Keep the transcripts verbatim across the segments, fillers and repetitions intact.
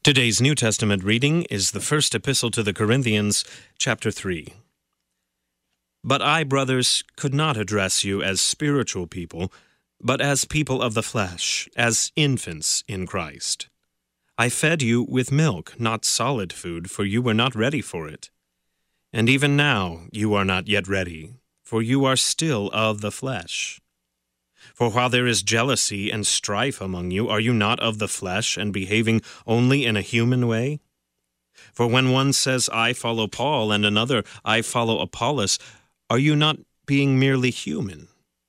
Today's New Testament reading is the first epistle to the Corinthians, chapter three. But I, brothers, could not address you as spiritual people, but as people of the flesh, as infants in Christ. I fed you with milk, not solid food, for you were not ready for it. And even now you are not yet ready, for you are still of the flesh. For while there is jealousy and strife among you, are you not of the flesh and behaving only in a human way? For when one says, I follow Paul, and another, I follow Apollos, are you not being merely human?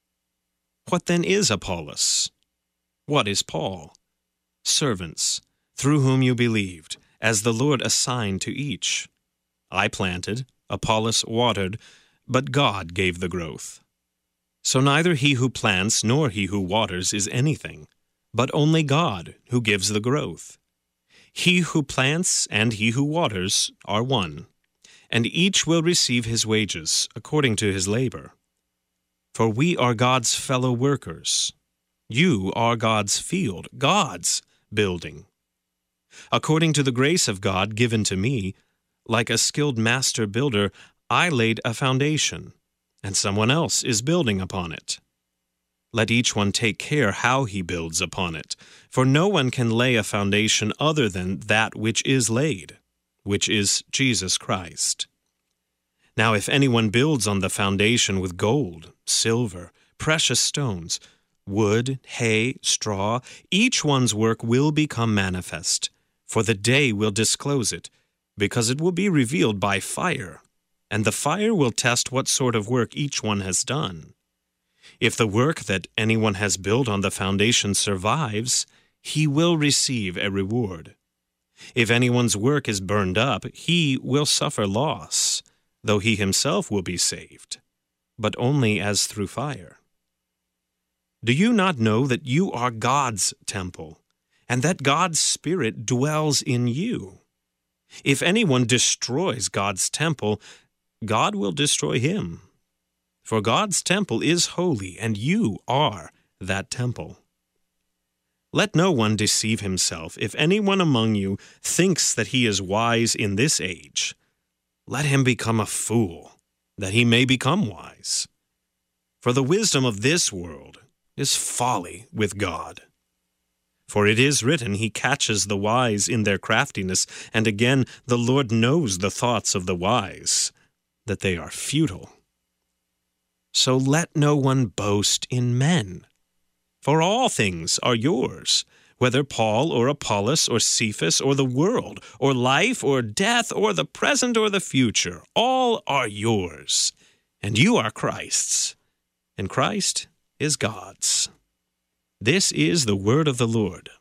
What then is Apollos? What is Paul? Servants, through whom you believed, as the Lord assigned to each. I planted, Apollos watered, but God gave the growth. So neither he who plants nor he who waters is anything, but only God who gives the growth. He who plants and he who waters are one, and each will receive his wages according to his labor. For we are God's fellow workers. You are God's field, God's building. According to the grace of God given to me, like a skilled master builder, I laid a foundation, and someone else is building upon it. Let each one take care how he builds upon it, for no one can lay a foundation other than that which is laid, which is Jesus Christ. Now if anyone builds on the foundation with gold, silver, precious stones, wood, hay, straw, each one's work will become manifest, for the day will disclose it, because it will be revealed by fire. And the fire will test what sort of work each one has done. If the work that anyone has built on the foundation survives, he will receive a reward. If anyone's work is burned up, he will suffer loss, though he himself will be saved, but only as through fire. Do you not know that you are God's temple, and that God's Spirit dwells in you? If anyone destroys God's temple, God will destroy him. For God's temple is holy, and you are that temple. Let no one deceive himself. If anyone among you thinks that he is wise in this age, let him become a fool, that he may become wise. For the wisdom of this world is folly with God. For it is written, He catches the wise in their craftiness, and again, the Lord knows the thoughts of the wise, that they are futile. So let no one boast in men, for all things are yours, whether Paul or Apollos or Cephas or the world, or life or death or the present or the future, all are yours, and you are Christ's, and Christ is God's. This is the word of the Lord.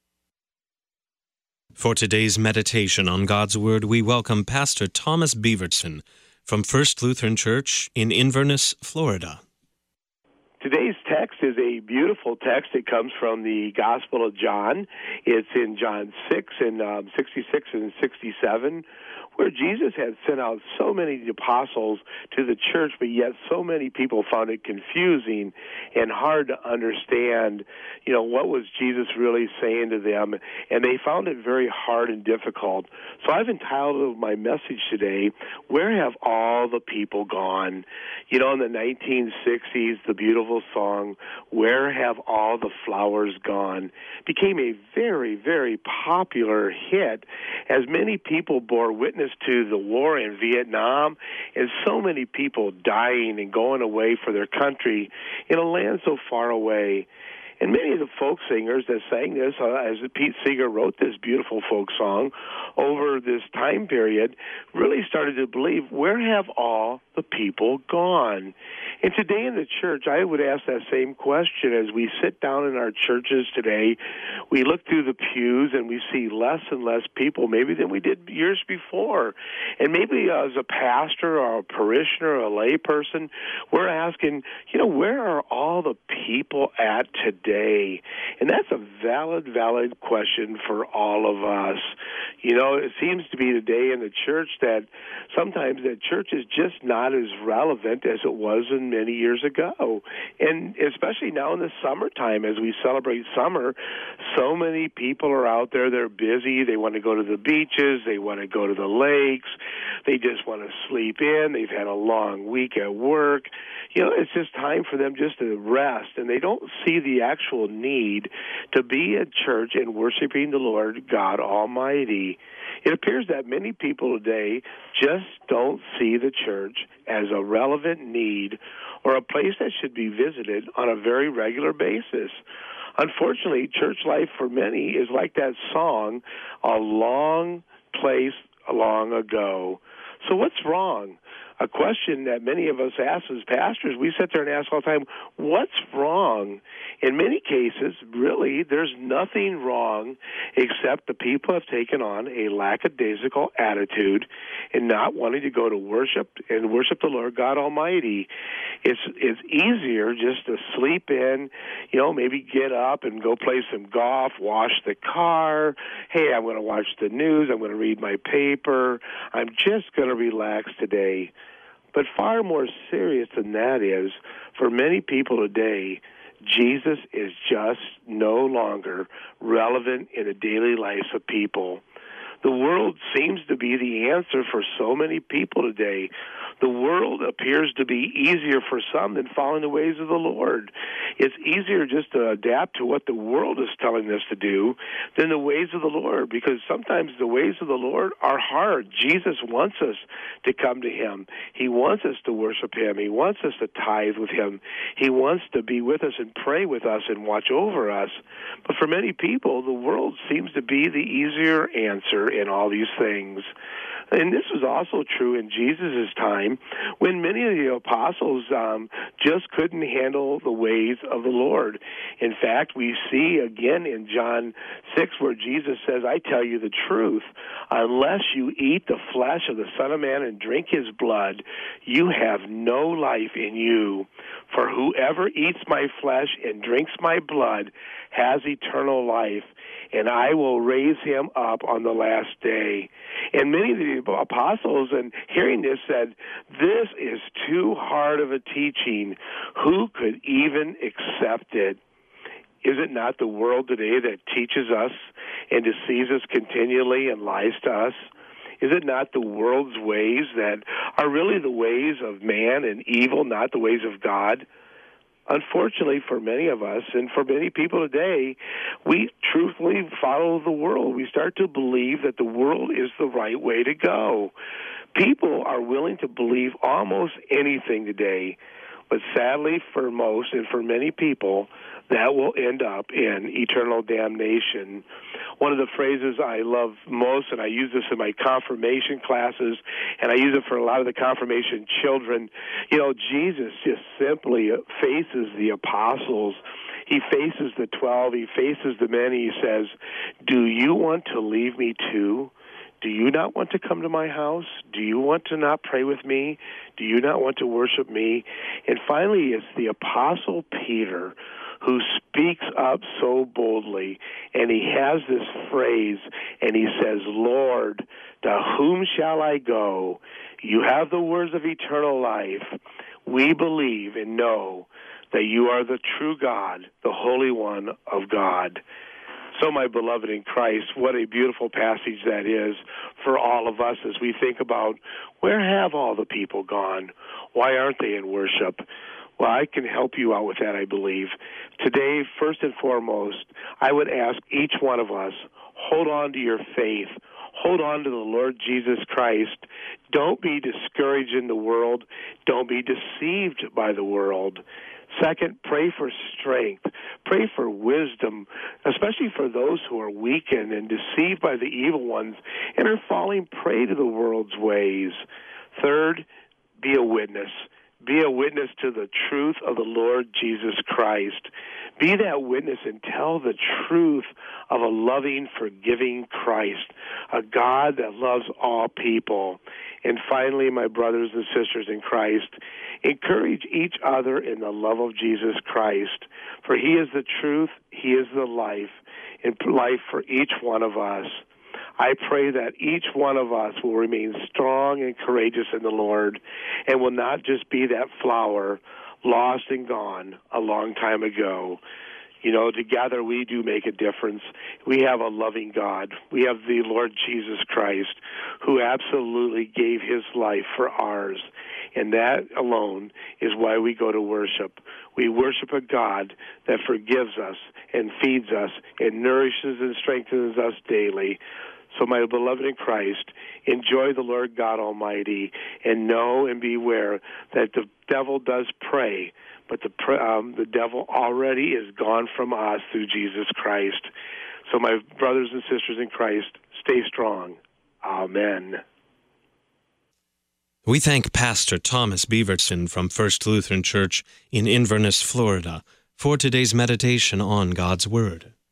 For today's meditation on God's Word, we welcome Pastor Thomas Beaverson from First Lutheran Church in Inverness, Florida. Today's text is a beautiful text. It comes from the Gospel of John. It's in John six and um, sixty-six and sixty-seven, where Jesus had sent out so many apostles to the church, but yet so many people found it confusing and hard to understand, you know, what was Jesus really saying to them, and they found it very hard and difficult. So I've entitled my message today, Where Have All the People Gone? You know, in the nineteen sixties, the beautiful song, Where Have All the Flowers Gone, became a very, very popular hit as many people bore witness to the war in Vietnam and so many people dying and going away for their country in a land so far away. And many of the folk singers that sang this, uh, as Pete Seeger wrote this beautiful folk song over this time period, really started to believe, where have all the people gone? And today in the church, I would ask that same question as we sit down in our churches today. We look through the pews and we see less and less people maybe than we did years before. And maybe as a pastor or a parishioner or a lay person, we're asking, you know, where are all the people at today? And that's a valid, valid question for all of us. You know, it seems to be today in the church that sometimes that church is just not as relevant as it was in many years ago. And especially now in the summertime, as we celebrate summer, so many people are out there, they're busy, they want to go to the beaches, they want to go to the lakes, they just want to sleep in, they've had a long week at work. You know, it's just time for them just to rest, and they don't see the actual need to be at church and worshiping the Lord God Almighty. It appears that many people today just don't see the church as a relevant need or a place that should be visited on a very regular basis. Unfortunately, church life for many is like that song, A Long Place Long Ago. So what's wrong? A question that many of us ask as pastors, we sit there and ask all the time, what's wrong? In many cases, really, there's nothing wrong except the people have taken on a lackadaisical attitude and not wanting to go to worship and worship the Lord God Almighty. It's it's easier just to sleep in, you know, maybe get up and go play some golf, wash the car. Hey, I'm going to watch the news. I'm going to read my paper. I'm just going to relax today. But far more serious than that is, for many people today, Jesus is just no longer relevant in the daily lives of people. The world seems to be the answer for so many people today. The world appears to be easier for some than following the ways of the Lord. It's easier just to adapt to what the world is telling us to do than the ways of the Lord, because sometimes the ways of the Lord are hard. Jesus wants us to come to Him. He wants us to worship Him. He wants us to tithe with Him. He wants to be with us and pray with us and watch over us. But for many people, the world seems to be the easier answer in all these things. And this was also true in Jesus' time, when many of the apostles um, just couldn't handle the ways of the Lord. In fact, we see again in John six where Jesus says, I tell you the truth, unless you eat the flesh of the Son of Man and drink His blood, you have no life in you. For whoever eats my flesh and drinks my blood has eternal life, and I will raise him up on the last day. And many of the apostles, and hearing this, said, this is too hard of a teaching. Who could even accept it? Is it not the world today that teaches us and deceives us continually and lies to us? Is it not the world's ways that are really the ways of man and evil, not the ways of God? Unfortunately, for many of us and for many people today, we truthfully follow the world. We start to believe that the world is the right way to go. People are willing to believe almost anything today, but sadly for most and for many people, that will end up in eternal damnation. One of the phrases I love most, and I use this in my confirmation classes, and I use it for a lot of the confirmation children, you know, Jesus just simply faces the apostles. He faces the twelve. He faces the men. He says, do you want to leave me too? Do you not want to come to my house? Do you want to not pray with me? Do you not want to worship me? And finally, it's the Apostle Peter who speaks up so boldly, and he has this phrase, and he says, Lord, to whom shall I go? You have the words of eternal life. We believe and know that you are the true God, the Holy One of God. So, my beloved in Christ, what a beautiful passage that is for all of us as we think about, where have all the people gone? Why aren't they in worship? Well, I can help you out with that, I believe. Today, first and foremost, I would ask each one of us, hold on to your faith. Hold on to the Lord Jesus Christ. Don't be discouraged in the world. Don't be deceived by the world. Second, pray for strength. Pray for wisdom, especially for those who are weakened and deceived by the evil ones and are falling prey to the world's ways. Third, be a witness. Be a witness to the truth of the Lord Jesus Christ. Be that witness and tell the truth of a loving, forgiving Christ, a God that loves all people. And finally, my brothers and sisters in Christ, encourage each other in the love of Jesus Christ, for He is the truth, He is the life, and life for each one of us. I pray that each one of us will remain strong and courageous in the Lord and will not just be that flower lost and gone a long time ago. You know, together we do make a difference. We have a loving God. We have the Lord Jesus Christ, who absolutely gave his life for ours. And that alone is why we go to worship. We worship a God that forgives us and feeds us and nourishes and strengthens us daily. So, my beloved in Christ, enjoy the Lord God Almighty and know and beware that the devil does pray, but the um, the devil already is gone from us through Jesus Christ. So, my brothers and sisters in Christ, stay strong. Amen. We thank Pastor Thomas Beaverson from First Lutheran Church in Inverness, Florida, for today's meditation on God's Word.